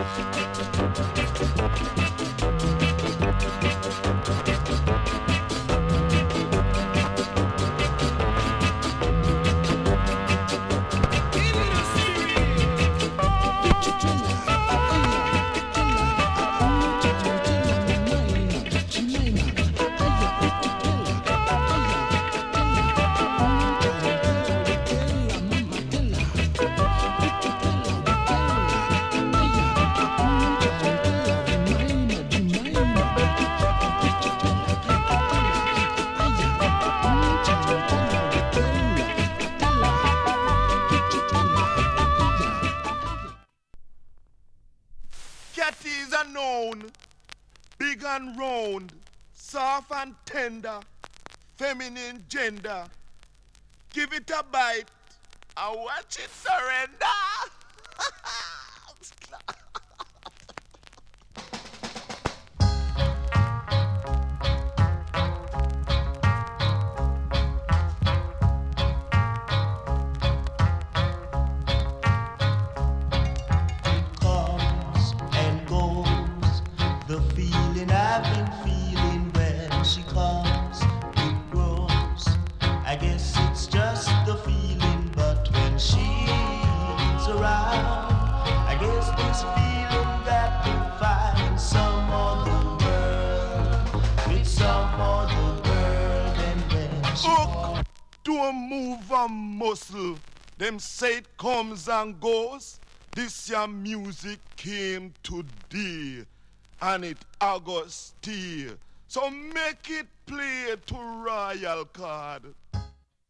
Catties are known, big and round, soft and tender, feminine gender. Give it a bite and watch it surrender. Don't move a muscle. Them say it comes and goes. This your music came today, and it August stay. So make it play to royal card.